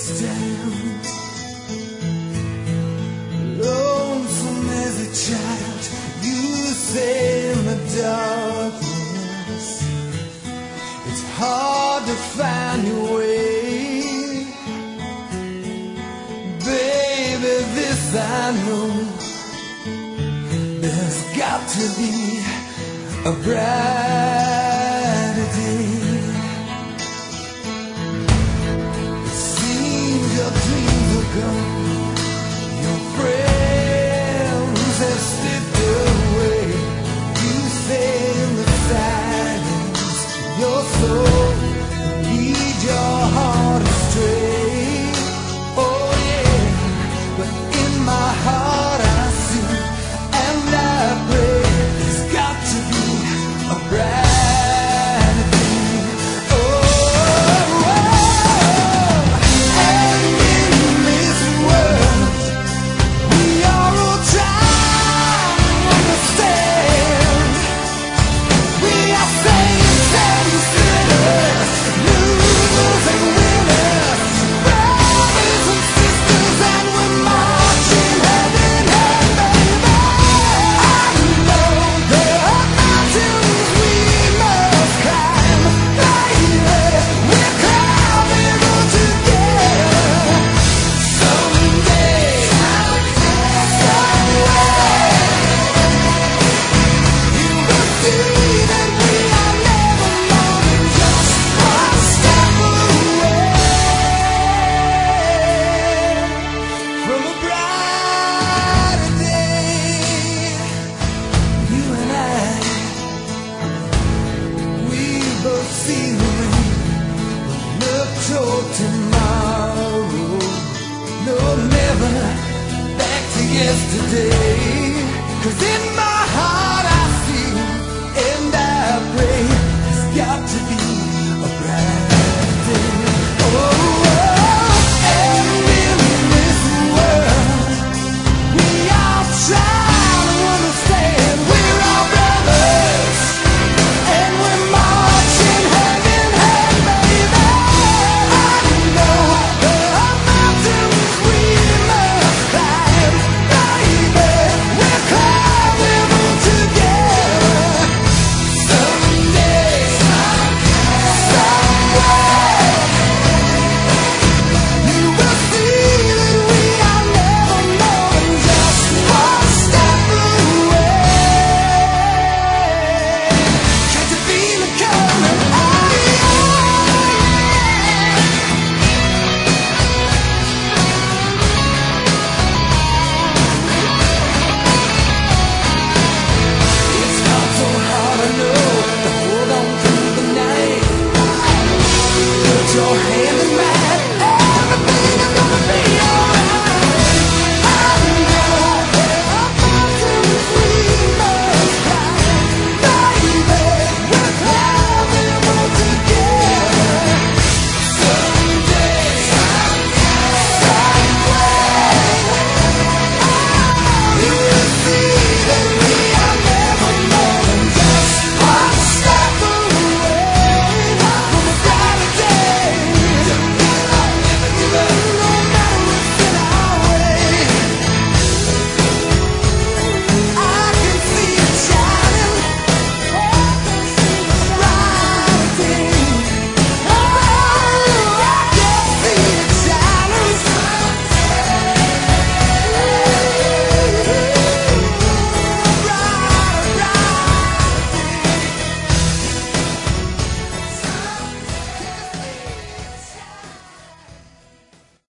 stand, lonesome as a child. You say in the darkness, it's hard to find your way. Baby, this I know, there's got to be a brighter day. It seems your dreams are gone, your friends have slipped away. You say in the silence, your soul leads your heart astray. Oh yeah, but in my heart I see and I pray, there's got to be a brighter day. Oh, and in this world we are all trying to understand. We are saints and sinners, losers and winners, brothers and sisters, and we're marching hand in hand, baby. I know there are mountains we must climb, baby. We're climbing on together. Someday, you will see that we are never more than just one step away from a brighter day. You and I, we both see the rain, look toward tomorrow. No, never back to yesterday.